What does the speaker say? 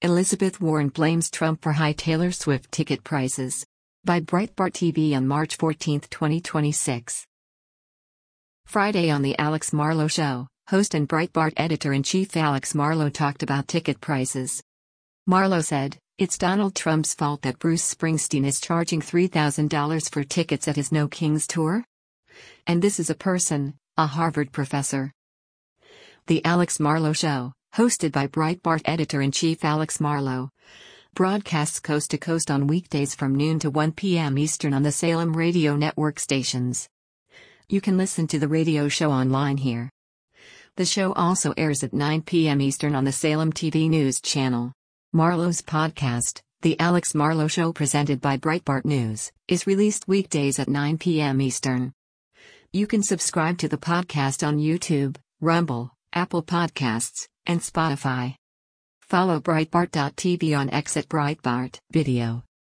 Elizabeth Warren blames Trump for high Taylor Swift ticket prices. By Breitbart TV on March 14, 2026. Friday on The Alex Marlow Show, host and Breitbart editor-in-chief Alex Marlow talked about ticket prices. Marlow said, "It's Donald Trump's fault that Bruce Springsteen is charging $3,000 for tickets at his No Kings tour? And this is a person, a Harvard professor." The Alex Marlow Show, hosted by Breitbart editor-in-chief Alex Marlow, broadcasts coast to coast on weekdays from noon to 1 p.m. Eastern on the Salem Radio Network stations. You can listen to the radio show online here. The show also airs at 9 p.m. Eastern on the Salem TV News channel. Marlow's podcast, The Alex Marlow Show presented by Breitbart News, is released weekdays at 9 p.m. Eastern. You can subscribe to the podcast on YouTube, Rumble, Apple Podcasts, and Spotify. Follow Breitbart.tv on X at Breitbart Video.